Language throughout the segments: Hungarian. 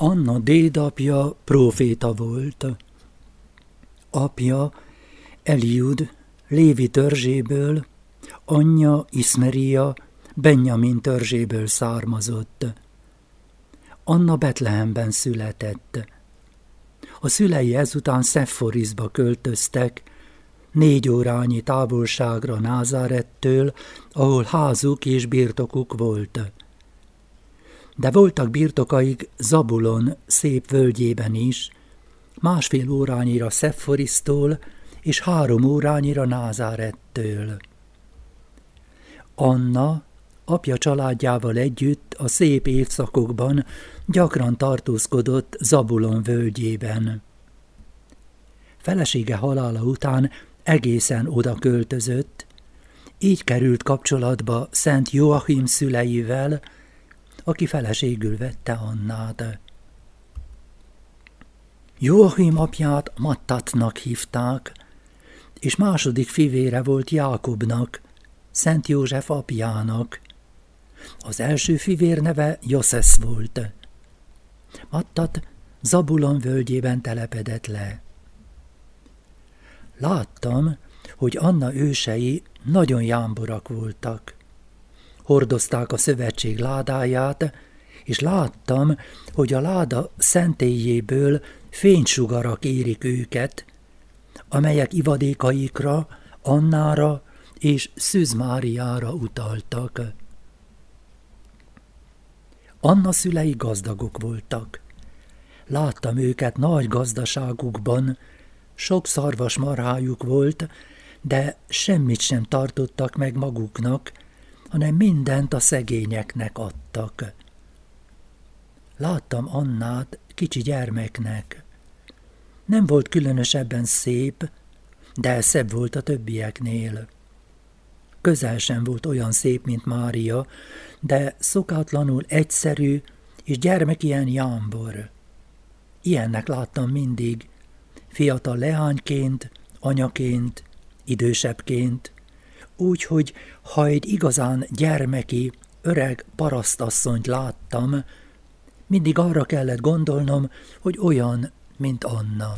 Anna dédapja próféta volt. Apja Eliud Lévi törzséből, anyja Iszmeria Benjamin törzséből származott. Anna Betlehemben született. A szülei ezután Szephorisba költöztek, 4 órányi távolságra Názárettől, ahol házuk és birtokuk volt. De voltak birtokaik Zabulon szép völgyében is, 1,5 órányira Szephorisztól és 3 órányira Názárettől. Anna apja családjával együtt a szép évszakokban gyakran tartózkodott Zabulon völgyében. Felesége halála után egészen oda költözött, így került kapcsolatba Szent Joachim szüleivel, aki feleségül vette Annát. Joachim apját Mattatnak hívták, és második fivére volt Jákobnak, Szent József apjának. Az első fivér neve Joszesz volt. Mattat Zabulon völgyében telepedett le. Láttam, hogy Anna ősei nagyon jámborak voltak. Hordozták a szövetség ládáját, és láttam, hogy a láda szentélyéből fénysugarak érik őket, amelyek ivadékaikra, Annára és Szűz Máriára utaltak. Anna szülei gazdagok voltak. Láttam őket nagy gazdaságukban, sok szarvasmarhájuk volt, de semmit sem tartottak meg maguknak, hanem mindent a szegényeknek adtak. Láttam Annát kicsi gyermeknek. Nem volt különösebben szép, de szebb volt a többieknél. Közel sem volt olyan szép, mint Mária, de szokatlanul egyszerű, és gyermek ilyen jámbor. Ilyennek láttam mindig, fiatal leányként, anyaként, idősebbként, úgy, hogy ha egy igazán gyermeki, öreg parasztasszonyt láttam, mindig arra kellett gondolnom, hogy olyan, mint Anna.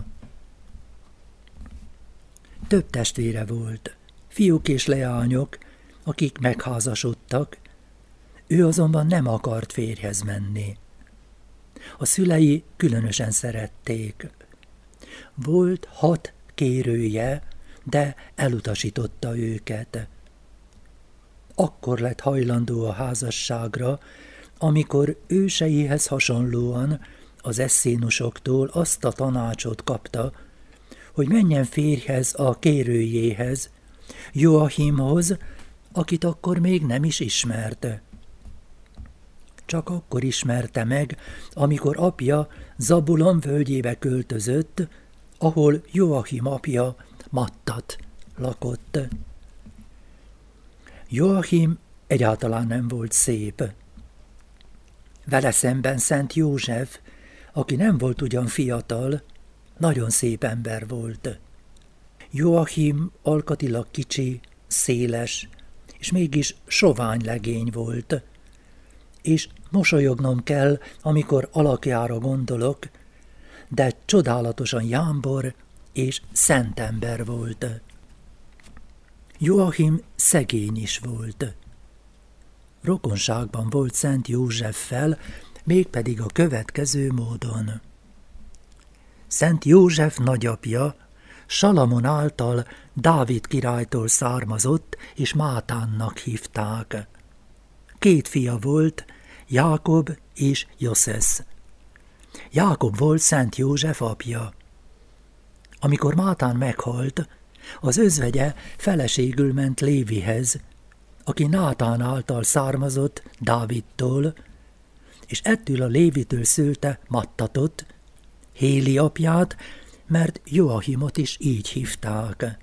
Több testvére volt, fiúk és leányok, akik megházasodtak, ő azonban nem akart férjhez menni. A szülei különösen szerették. Volt 6 kérője, de elutasította őket. Akkor lett hajlandó a házasságra, amikor őseihez hasonlóan az eszénusoktól azt a tanácsot kapta, hogy menjen férjhez a kérőjéhez, Joachimhoz, akit akkor még nem is ismerte. Csak akkor ismerte meg, amikor apja Zabulon völgyébe költözött, ahol Joachim apja Mattat lakott. Joachim egyáltalán nem volt szép. Vele szemben Szent József, aki nem volt ugyan fiatal, nagyon szép ember volt. Joachim alkatilag kicsi, széles, és mégis sovány legény volt. És mosolyognom kell, amikor alakjára gondolok, de csodálatosan jámbor és szent ember volt. Joachim szegény is volt. Rokonságban volt Szent Józseffel, mégpedig a következő módon. Szent József nagyapja Salamon által Dávid királytól származott, és Mátánnak hívták. 2 fia volt, Jákob és Joszesz. Jákob volt Szent József apja. Amikor Mátán meghalt, az özvegye feleségül ment Lévihez, aki Nátán által származott Dávidtól, és ettől a Lévitől szülte Mattatot, Héli apját, mert Joachimot is így hívták.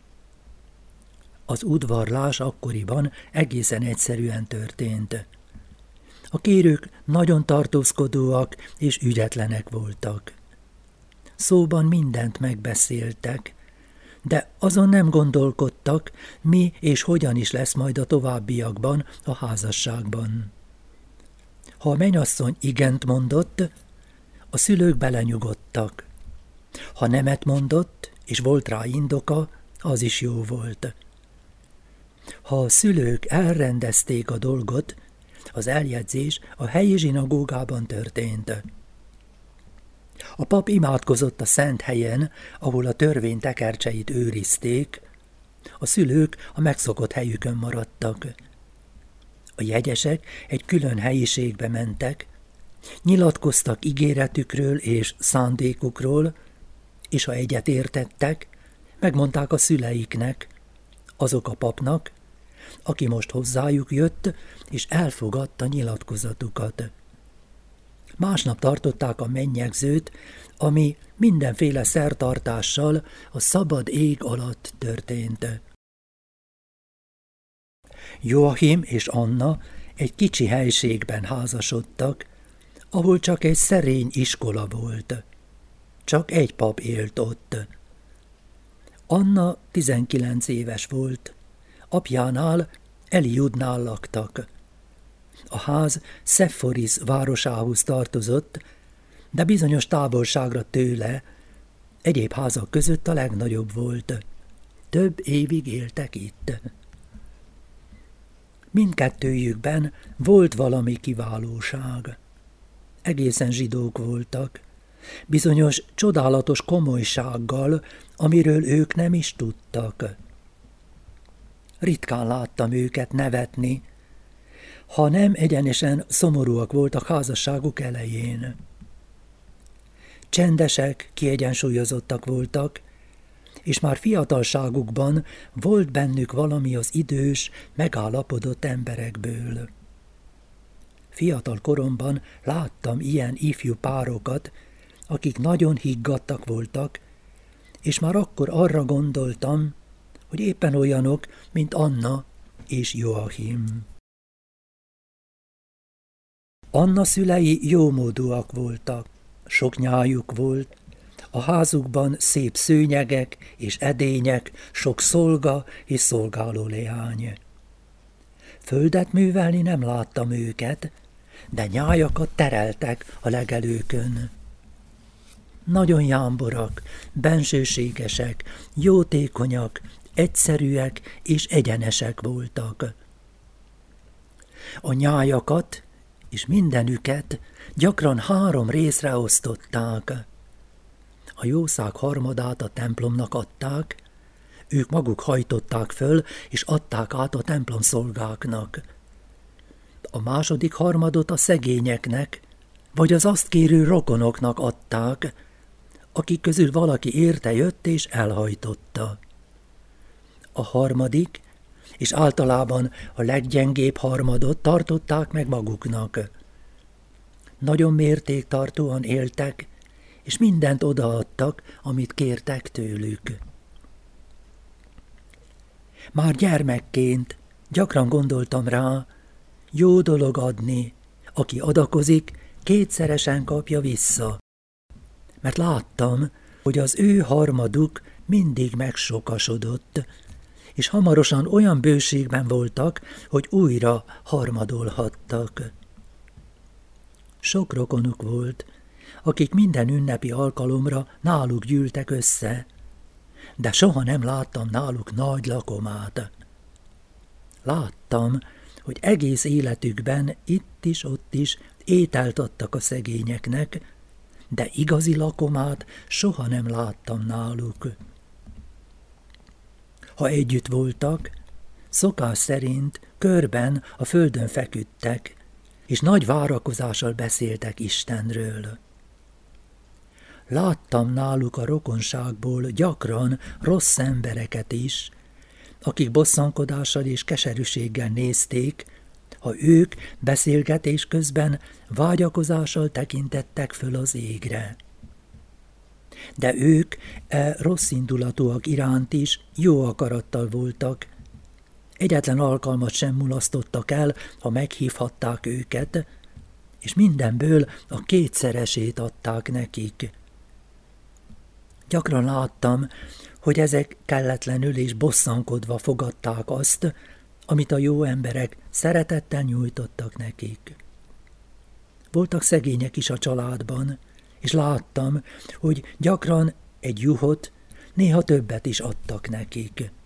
Az udvarlás akkoriban egészen egyszerűen történt. A kérők nagyon tartózkodóak és ügyetlenek voltak. Szóban mindent megbeszéltek, de azon nem gondolkodtak, mi és hogyan is lesz majd a továbbiakban a házasságban. Ha a menyasszony igent mondott, A szülők belenyugodtak. Ha nemet mondott, és volt rá indoka, az is jó volt. Ha a szülők elrendezték a dolgot, az eljegyzés a helyi zsinagógában történt. A pap imádkozott a szent helyen, ahol a törvény tekercseit őrizték, a szülők a megszokott helyükön maradtak. A jegyesek egy külön helyiségbe mentek, nyilatkoztak ígéretükről és szándékukról, és ha egyet értettek, megmondták a szüleiknek, azok a papnak, aki most hozzájuk jött, és elfogadta nyilatkozatukat. Másnap tartották a mennyegzőt, ami mindenféle szertartással a szabad ég alatt történt. Joachim és Anna egy kicsi helységben házasodtak, ahol csak egy szerény iskola volt. Csak egy pap élt ott. Anna 19 éves volt. Apjánál, Eliudnál laktak. A ház Szephoris városához tartozott, de bizonyos távolságra tőle, egyéb házak között a legnagyobb volt. Több évig éltek itt. Mindkettőjükben volt valami kiválóság. Egészen zsidók voltak, bizonyos csodálatos komolysággal, amiről ők nem is tudtak. Ritkán láttam őket nevetni, ha nem egyenesen szomorúak voltak házasságuk elején. Csendesek, kiegyensúlyozottak voltak, és már fiatalságukban volt bennük valami az idős, megállapodott emberekből. Fiatal koromban láttam ilyen ifjú párokat, akik nagyon higgadtak voltak, és már akkor arra gondoltam, hogy éppen olyanok, mint Anna és Joachim. Anna szülei jómódúak voltak, sok nyájuk volt, a házukban szép szőnyegek és edények, sok szolga és szolgáló leány. Földet művelni nem láttam őket, de nyájakat tereltek a legelőkön. Nagyon jámborak, bensőségesek, jótékonyak, egyszerűek és egyenesek voltak. A nyájakat és mindenüket gyakran 3 részre osztották. A jószág harmadát a templomnak adták, ők maguk hajtották föl, és adták át a templomszolgáknak. A második harmadot a szegényeknek, vagy az azt kérő rokonoknak adták, akik közül valaki érte jött és elhajtotta. A harmadik, és általában a leggyengébb harmadot tartották meg maguknak. Nagyon mértéktartóan éltek, és mindent odaadtak, amit kértek tőlük. Már gyermekként gyakran gondoltam rá, jó dolog adni, aki adakozik, 2-szeresen kapja vissza. Mert láttam, hogy az ő harmaduk mindig megsokasodott, és hamarosan olyan bőségben voltak, hogy újra harmadolhattak. Sok rokonuk volt, akik minden ünnepi alkalomra náluk gyűltek össze, de soha nem láttam náluk nagy lakomát. Láttam, hogy egész életükben itt is, ott is ételt adtak a szegényeknek, de igazi lakomát soha nem láttam náluk. Ha együtt voltak, szokás szerint körben a földön feküdtek, és nagy várakozással beszéltek Istenről. Láttam náluk a rokonságból gyakran rossz embereket is, akik bosszankodással és keserűséggel nézték, ha ők beszélgetés közben vágyakozással tekintettek föl az égre. De ők rosszindulatúak iránt is jó akarattal voltak. Egyetlen alkalmat sem mulasztottak el, ha meghívhatták őket, és mindenből a 2-szeresét adták nekik. Gyakran láttam, hogy ezek kelletlenül és bosszankodva fogadták azt, amit a jó emberek szeretettel nyújtottak nekik. Voltak szegények is a családban, és láttam, hogy gyakran egy juhot, néha többet is adtak nekik.